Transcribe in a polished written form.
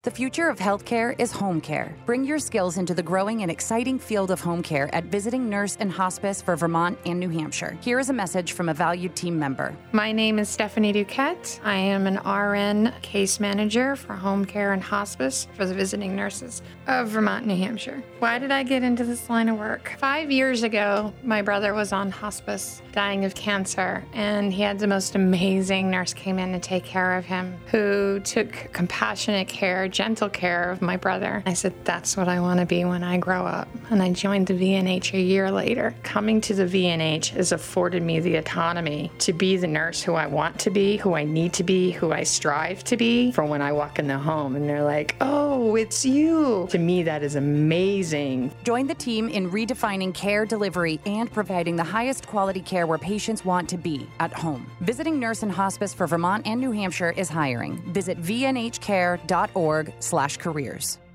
The future of healthcare is home care. Bring your skills into the growing and exciting field of home care at Visiting Nurse and Hospice for Vermont and New Hampshire. Here is a message from a valued team member. My name is Stephanie Duquette. I am an RN case manager for home care and hospice for the Visiting Nurses of Vermont, New Hampshire. Why did I get into this line of work? 5 years ago, my brother was on hospice, dying of cancer, and he had the most amazing nurse came in to take care of him, who took compassionate care, gentle care of my brother. I said, that's what I want to be when I grow up. And I joined the VNH a year later. Coming to the VNH has afforded me the autonomy to be the nurse who I want to be, who I need to be, who I strive to be for when I walk in the home and they're like, oh, it's you. To me, that is amazing. Join the team in redefining care delivery and providing the highest quality care where patients want to be, at home. Visiting Nurse and Hospice for Vermont and New Hampshire is hiring. Visit vnhcare.org/careers.